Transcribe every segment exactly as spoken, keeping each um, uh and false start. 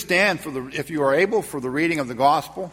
stand for the, if you are able, for the reading of the gospel.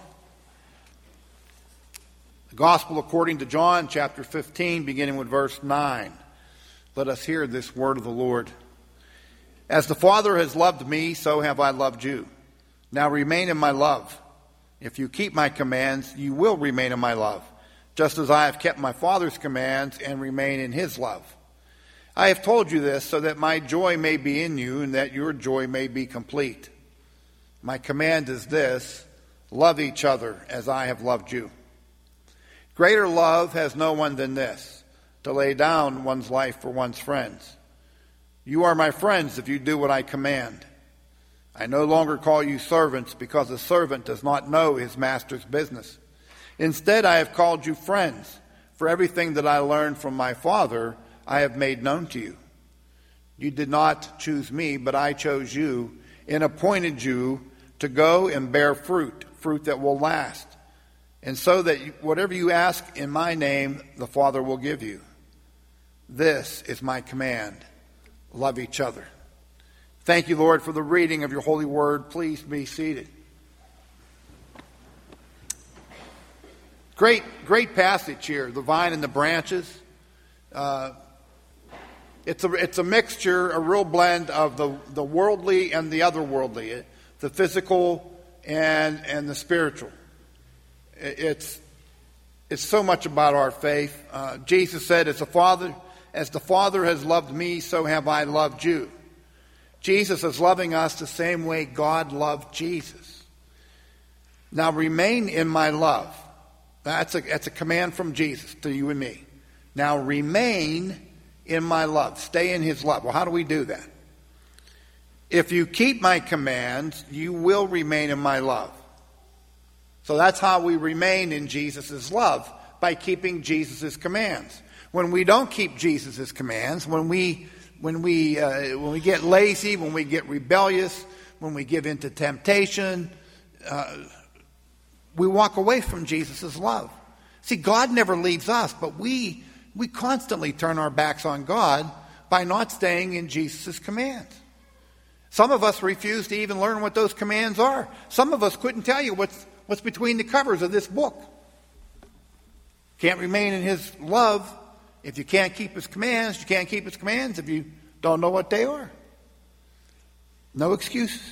The gospel according to John chapter fifteen, beginning with verse nine. Let us hear this word of the Lord. As the Father has loved me, so have I loved you. Now remain in my love. If you keep my commands, you will remain in my love, just as I have kept my Father's commands and remain in his love. I have told you this so that my joy may be in you and that your joy may be complete. My command is this: love each other as I have loved you. Greater love has no one than this, to lay down one's life for one's friends. You are my friends if you do what I command. I no longer call you servants, because a servant does not know his master's business. Instead, I have called you friends, for everything that I learned from my Father I have made known to you. You did not choose me, but I chose you and appointed you to go and bear fruit, fruit that will last, and so that whatever you ask in my name, the Father will give you. This is my command: love each other. Thank you, Lord, for the reading of your holy word. Please be seated. Great, great passage here, the vine and the branches. Uh, it's a it's a mixture, a real blend of the, the worldly and the otherworldly, the physical and and the spiritual. It's it's so much about our faith. Uh, Jesus said, "As the Father, as the Father has loved me, so have I loved you." Jesus is loving us the same way God loved Jesus. Now remain in my love. That's a that's a command from Jesus to you and me. Now remain in my love. Stay in his love. Well, how do we do that? If you keep my commands, you will remain in my love. So that's how we remain in Jesus' love, by keeping Jesus' commands. When we don't keep Jesus' commands, when we when we uh, when we get lazy, when we get rebellious, when we give in to temptation, uh, we walk away from Jesus' love. See, God never leaves us, but we we constantly turn our backs on God by not staying in Jesus' commands. Some of us refuse to even learn what those commands are. Some of us couldn't tell you what's what's between the covers of this book. Can't remain in his love if you can't keep his commands. You can't keep his commands if you don't know what they are. No excuses.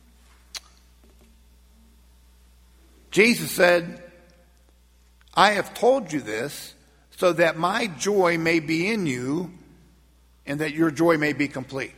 Jesus said, "I have told you this so that my joy may be in you and that your joy may be complete."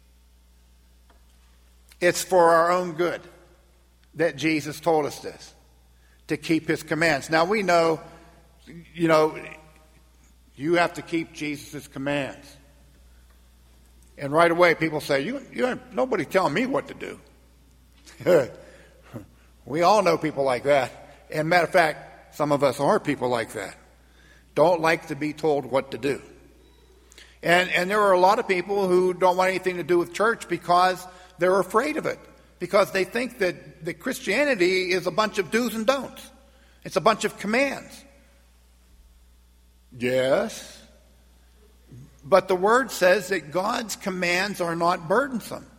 It's for our own good that Jesus told us this, to keep his commands. Now we know, you know, you have to keep Jesus' commands. And right away people say, you, you nobody telling me what to do. We all know people like that. And matter of fact, some of us are people like that. Don't like to be told what to do. And and there are a lot of people who don't want anything to do with church because they're afraid of it. Because they think that, that Christianity is a bunch of do's and don'ts. It's a bunch of commands. Yes. But the Word says that God's commands are not burdensome.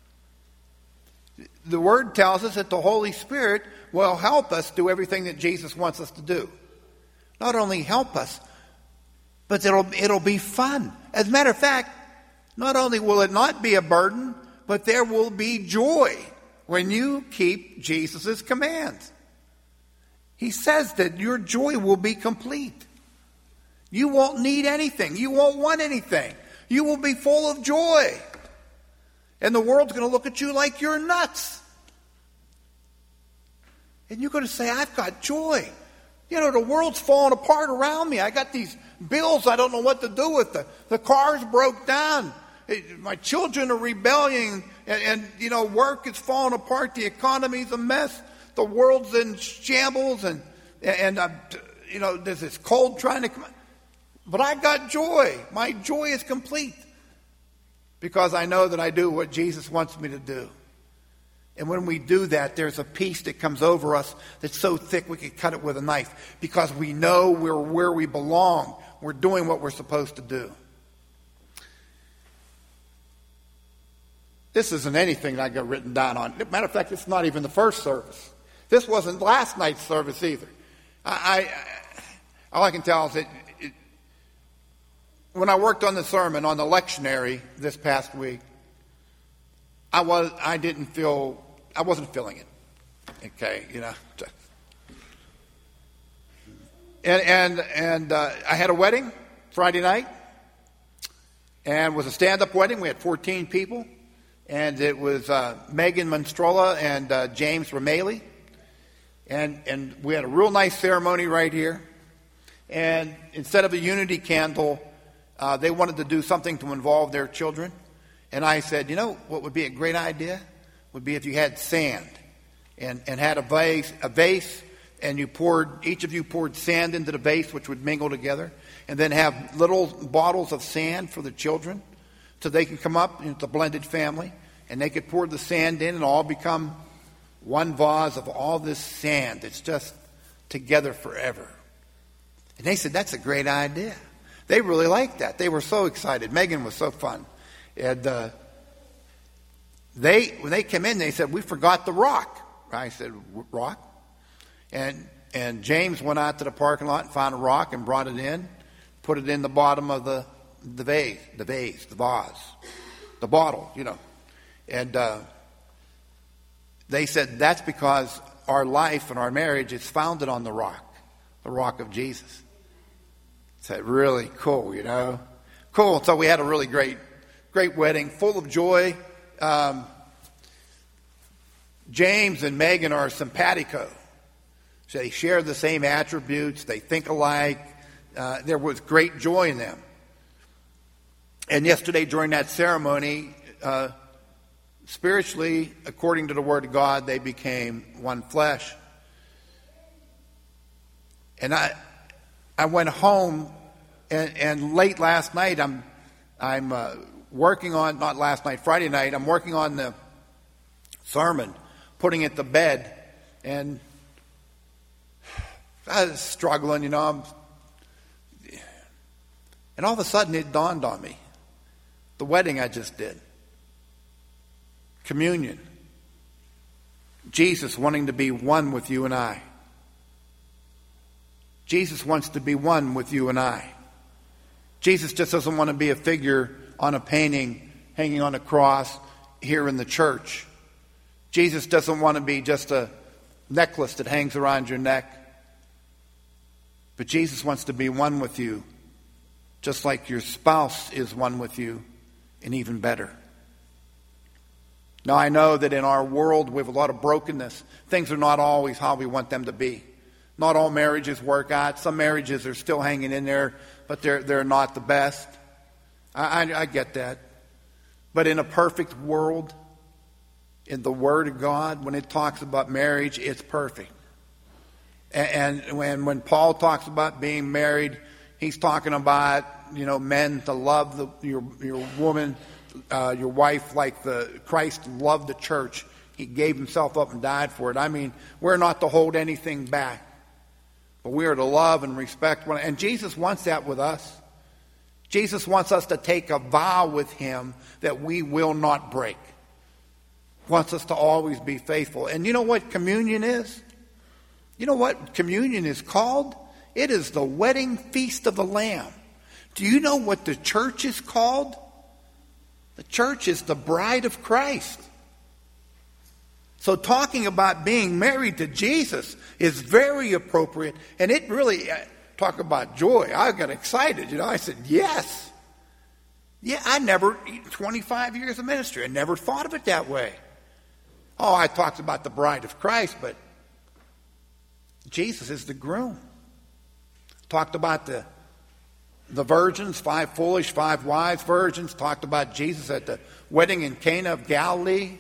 The Word tells us that the Holy Spirit will help us do everything that Jesus wants us to do. Not only help us, but it'll, it'll be fun. As a matter of fact, not only will it not be a burden, but there will be joy when you keep Jesus' commands. He says that your joy will be complete. You won't need anything. You won't want anything. You will be full of joy. And the world's going to look at you like you're nuts. And you're going to say, I've got joy. You know, the world's falling apart around me. I got these bills I don't know what to do with. The, the car's broke down. My children are rebelling, and, and, you know, work is falling apart. The economy's a mess. The world's in shambles, and, and uh, you know, there's this cold trying to come. But I got joy. My joy is complete because I know that I do what Jesus wants me to do. And when we do that, there's a peace that comes over us that's so thick we could cut it with a knife because we know we're where we belong. We're doing what we're supposed to do. This isn't anything that I got written down on. Matter of fact, it's not even the first service. This wasn't last night's service either. I, I all I can tell is that it, when I worked on the sermon on the lectionary this past week, I was I didn't feel I wasn't feeling it. Okay, you know. And and and uh, I had a wedding Friday night, and it was a stand-up wedding. We had fourteen people. And it was uh, Megan Monstrola and uh, James Rameli. And, and we had a real nice ceremony right here. And instead of a unity candle, uh, they wanted to do something to involve their children. And I said, you know what would be a great idea? Would be if you had sand and, and had a vase, a vase, and you poured, each of you poured sand into the vase, which would mingle together. And then have little bottles of sand for the children so they can come up into a blended family. And they could pour the sand in and all become one vase of all this sand. It's just together forever. And they said, that's a great idea. They really liked that. They were so excited. Megan was so fun. And uh, they, when they came in, they said, we forgot the rock. I said, rock? And and James went out to the parking lot and found a rock and brought it in, put it in the bottom of the, the vase, the vase, the vase, the bottle, you know. And uh, they said that's because our life and our marriage is founded on the rock, the rock of Jesus. It's really cool, you know. Cool. So we had a really great, great wedding, full of joy. Um, James and Megan are simpatico. So they share the same attributes. They think alike. Uh, there was great joy in them. And yesterday during that ceremony, uh, spiritually, according to the Word of God, they became one flesh. And I, I went home, and, and late last night, I'm, I'm uh, working on not last night, Friday night. I'm working on the sermon, putting it to bed, and I was struggling, you know. I'm, and all of a sudden, it dawned on me: the wedding I just did. Communion. Jesus wanting to be one with you and I. Jesus wants to be one with you and I. Jesus just doesn't want to be a figure on a painting hanging on a cross here in the church. Jesus doesn't want to be just a necklace that hangs around your neck. But Jesus wants to be one with you, just like your spouse is one with you, and even better. Now, I know that in our world we have a lot of brokenness. Things are not always how we want them to be. Not all marriages work out. Some marriages are still hanging in there, but they're they're not the best. I, I, I get that. But in a perfect world, in the Word of God, when it talks about marriage, it's perfect. And, and when when Paul talks about being married, he's talking about, you know, men to love the, your your woman. Uh, your wife, like the Christ loved the church. He gave himself up and died for it. I mean, we're not to hold anything back, but we are to love and respect one. And Jesus wants that with us. Jesus wants us to take a vow with him that we will not break. He wants us to always be faithful. And you know what communion is? You know what communion is called? It is the wedding feast of the Lamb. Do you know what the church is called? The church is the bride of Christ. So talking about being married to Jesus is very appropriate. And it really, talk about joy. I got excited. You know, I said, yes. Yeah, I never, twenty-five years of ministry, I never thought of it that way. Oh, I talked about the bride of Christ, but Jesus is the groom. Talked about the The virgins, five foolish, five wise virgins, talked about Jesus at the wedding in Cana of Galilee.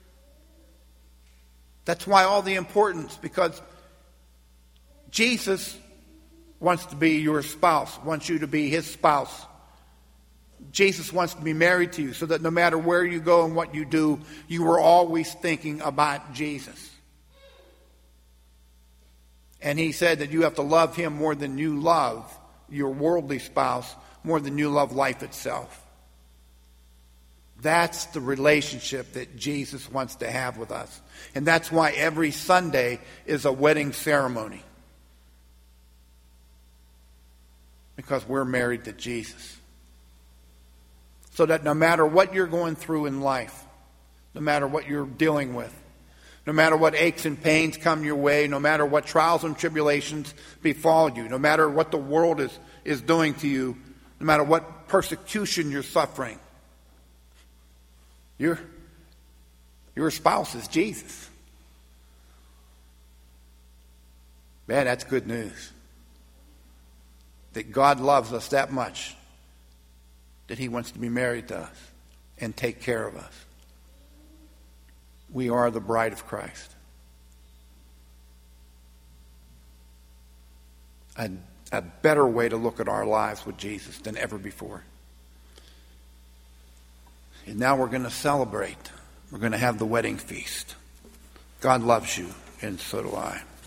That's why all the importance, because Jesus wants to be your spouse, wants you to be his spouse. Jesus wants to be married to you so that no matter where you go and what you do, you are always thinking about Jesus. And he said that you have to love him more than you love your worldly spouse, more than you love life itself. That's the relationship that Jesus wants to have with us. And that's why every Sunday is a wedding ceremony. Because we're married to Jesus. So that no matter what you're going through in life, no matter what you're dealing with, no matter what aches and pains come your way, no matter what trials and tribulations befall you, no matter what the world is, is doing to you, no matter what persecution you're suffering, your, your spouse is Jesus. Man, that's good news. That God loves us that much that he wants to be married to us and take care of us. We are the bride of Christ. A, a better way to look at our lives with Jesus than ever before. And now we're going to celebrate. We're going to have the wedding feast. God loves you, and so do I.